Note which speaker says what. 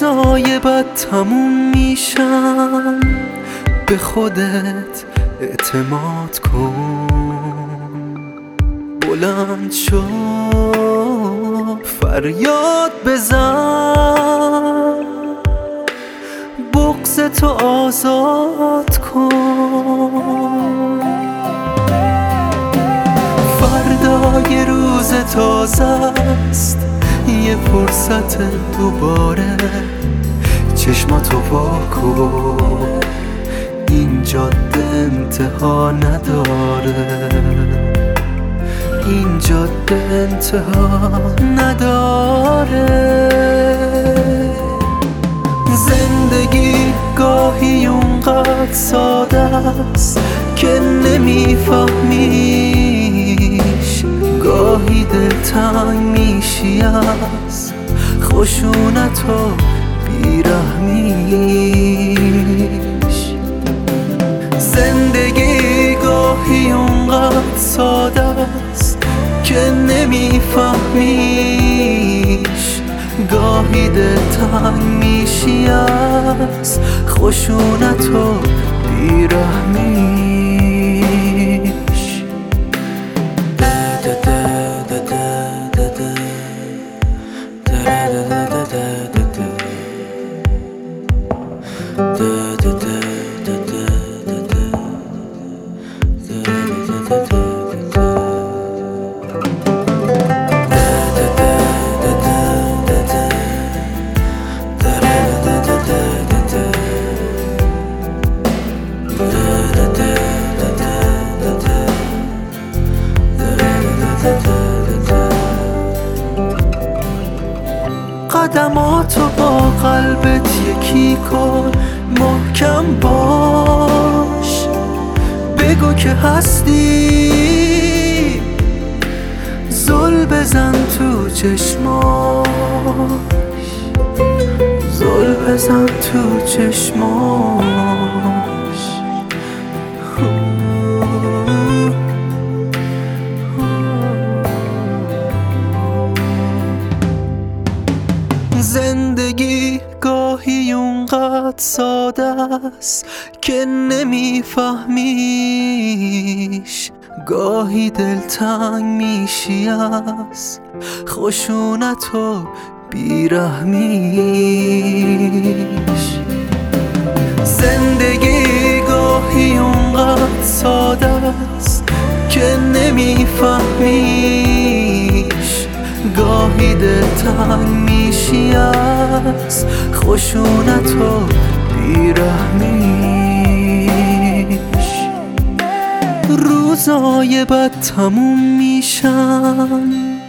Speaker 1: روزای بد تموم میشن، به خودت اعتماد کن. بلند شو فریاد بزن، بغض تو آزاد کن. فردا یه روز تازه است، یه فرصت دوباره. چشماتو وا کن، این جاده انتها نداره، این جاده انتها نداره. زندگی گاهی اونقدر ساده است که نمیفهمیش، گاهی دلتنگ میشی از خشونت و بیرحمیش. زندگی گاهی اونقدر ساده است که نمیفهمیش، گاهی دلتنگ میشی از خشونت و بیرحمیش. قدماتو با قلبت یکی کن، محکم باش، بگو که هستی. زل بزن تو چشماش، زل بزن تو چشماش. زندگی گاهی اونقدر ساده است که نمیفهمیش، گاهی دلتنگ میشی از خشونت و بیرحمیش. زندگی گاهی اونقدر ساده است که نمیفهمیش، گاهی دلتنگ میشی از خشونت و بیرحمیش. روزای بد تموم میشن،